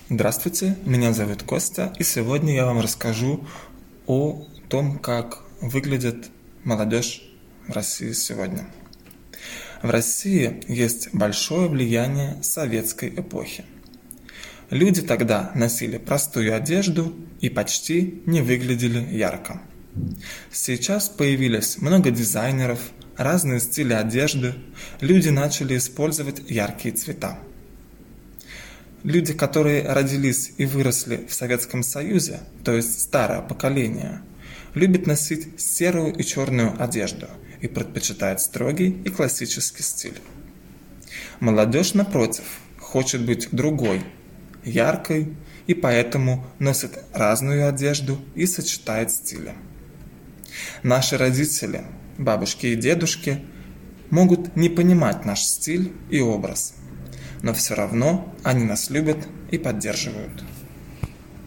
Здравствуйте, меня зовут Костя, и сегодня я вам расскажу о том, как выглядит молодежь в России сегодня. В России есть большое влияние советской эпохи. Люди тогда носили простую одежду и почти не выглядели ярко. Сейчас появилось много дизайнеров, разные стили одежды, люди начали использовать яркие цвета. Люди, которые родились и выросли в Советском Союзе, то есть старое поколение, любят носить серую и черную одежду и предпочитают строгий и классический стиль. Молодежь, напротив, хочет быть другой, яркой, и поэтому носит разную одежду и сочетает стили. Наши родители, бабушки и дедушки, могут не понимать наш стиль и образ, но все равно они нас любят и поддерживают.